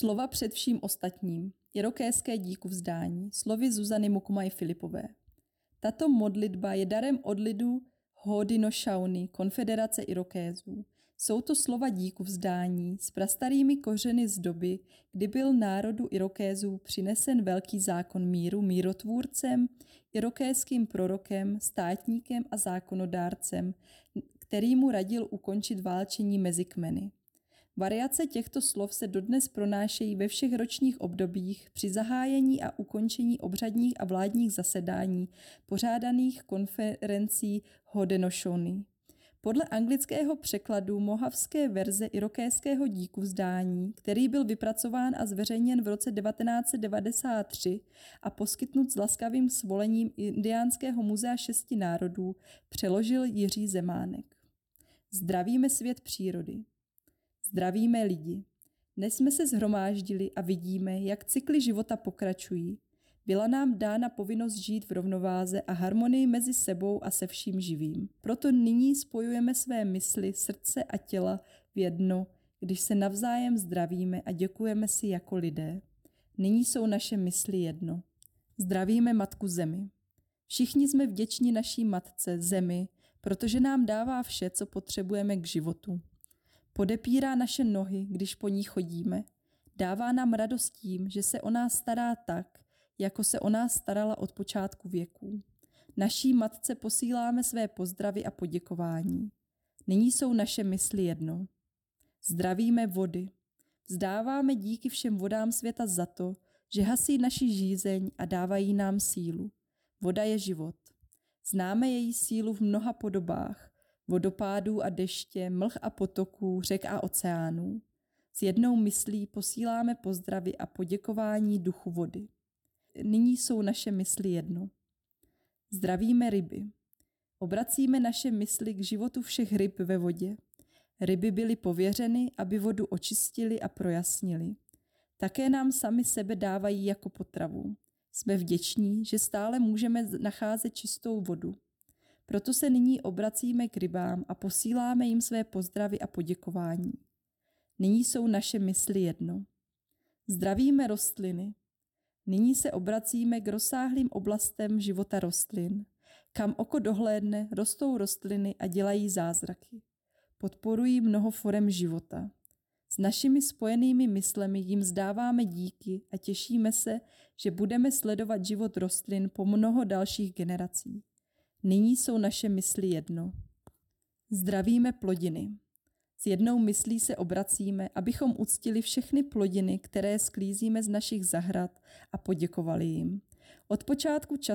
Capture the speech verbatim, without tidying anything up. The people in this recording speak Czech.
Slova před vším ostatním. Irokéské díku vzdání. Slovy Zuzany Mukumaj Filipové. Tato modlitba je darem od lidu Haudenosaunee, konfederace Irokézů. Jsou to slova díku vzdání s prastarými kořeny z doby, kdy byl národu Irokézů přinesen velký zákon míru mírotvůrcem, irokéským prorokem, státníkem a zákonodárcem, který mu radil ukončit válčení mezi kmeny. Variace těchto slov se dodnes pronášejí ve všech ročních obdobích při zahájení a ukončení obřadních a vládních zasedání pořádaných konferencí Haudenosaunee. Podle anglického překladu mohavské verze irokéského díku vzdání, který byl vypracován a zveřejněn v roce devatenáct set devadesát tři a poskytnut s laskavým svolením Indiánského muzea šesti národů, přeložil Jiří Zemánek. Zdravíme svět přírody. Zdravíme lidi. Dnes jsme se shromáždili a vidíme, jak cykly života pokračují. Byla nám dána povinnost žít v rovnováze a harmonii mezi sebou a se vším živým. Proto nyní spojujeme své mysli, srdce a těla v jedno, když se navzájem zdravíme a děkujeme si jako lidé. Nyní jsou naše mysli jedno. Zdravíme Matku Zemi. Všichni jsme vděční naší Matce Zemi, protože nám dává vše, co potřebujeme k životu. Podepírá naše nohy, když po ní chodíme. Dává nám radost tím, že se o nás stará tak, jako se o nás starala od počátku věků. Naší matce posíláme své pozdravy a poděkování. Nyní jsou naše mysli jedno. Zdravíme vody. Vzdáváme díky všem vodám světa za to, že hasí naši žízeň a dávají nám sílu. Voda je život. Známe její sílu v mnoha podobách. Vodopádů a deště, mlh a potoků, řek a oceánů. S jednou myslí posíláme pozdravy a poděkování duchu vody. Nyní jsou naše mysli jedno. Zdravíme ryby. Obracíme naše mysli k životu všech ryb ve vodě. Ryby byly pověřeny, aby vodu očistili a projasnili. Také nám sami sebe dávají jako potravu. Jsme vděční, že stále můžeme nacházet čistou vodu. Proto se nyní obracíme k rybám a posíláme jim své pozdravy a poděkování. Nyní jsou naše mysli jedno. Zdravíme rostliny. Nyní se obracíme k rozsáhlým oblastem života rostlin. Kam oko dohlédne, rostou rostliny a dělají zázraky. Podporují mnoho forem života. S našimi spojenými myslemi jim vzdáváme díky a těšíme se, že budeme sledovat život rostlin po mnoho dalších generací. Nyní jsou naše mysli jedno. Zdravíme plodiny. S jednou myslí se obracíme, abychom uctili všechny plodiny, které sklízíme z našich zahrad a poděkovali jim. Od počátku času